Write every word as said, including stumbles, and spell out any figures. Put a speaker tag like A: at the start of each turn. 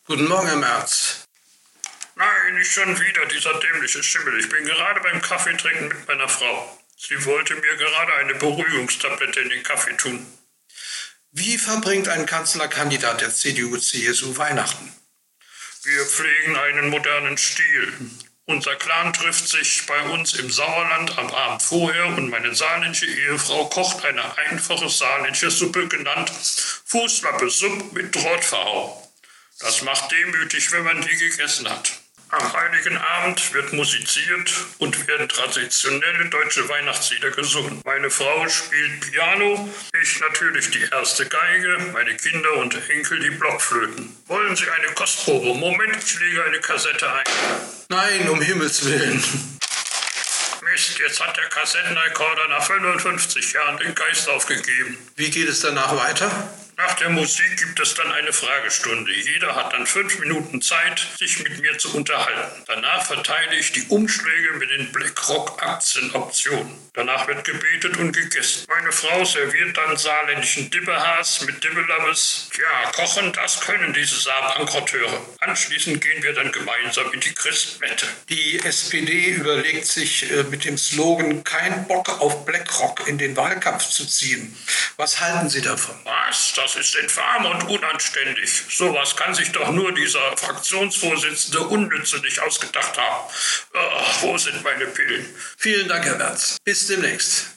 A: Guten Morgen, Herr Merz.
B: Nein, nicht schon wieder, dieser dämliche Schimmel. Ich bin gerade beim Kaffee trinken mit meiner Frau. Sie wollte mir gerade eine Beruhigungstablette in den Kaffee tun.
A: Wie verbringt ein Kanzlerkandidat der C D U C S U Weihnachten?
B: Wir pflegen einen modernen Stil. Unser Clan trifft sich bei uns im Sauerland am Abend vorher und meine saarländische Ehefrau kocht eine einfache saarländische Suppe genannt Fußlappe-Suppe mit Rotverhau. Das macht demütig, wenn man die gegessen hat. Am Heiligen Abend wird musiziert und werden traditionelle deutsche Weihnachtslieder gesungen. Meine Frau spielt Piano, ich natürlich die erste Geige, meine Kinder und Enkel die Blockflöten. Wollen Sie eine Kostprobe? Moment, ich lege eine Kassette ein.
A: Nein, um Himmels Willen.
B: Mist, jetzt hat der Kassettenrekorder nach fünfundfünfzig Jahren den Geist aufgegeben.
A: Wie geht es danach weiter?
B: Nach der Musik gibt es dann eine Fragestunde. Jeder hat dann fünf Minuten Zeit, sich mit mir zu unterhalten. Danach verteile ich die Umschläge mit den BlackRock-Aktienoptionen. Danach wird gebetet und gegessen. Meine Frau serviert dann saarländischen Dippehaas mit Dibbelabbes. Tja, kochen, das können diese Saarbankrotteure. Anschließend gehen wir dann gemeinsam in die Christmette.
A: Die S P D überlegt sich äh, mit dem Slogan "Kein Bock auf BlackRock" in den Wahlkampf zu ziehen. Was halten Sie davon?
B: Was? Das ist infam und unanständig. Sowas kann sich doch nur dieser Fraktionsvorsitzende Unnütze nicht ausgedacht haben. Oh, wo sind meine Pillen?
A: Vielen Dank, Herr Merz. Bis demnächst.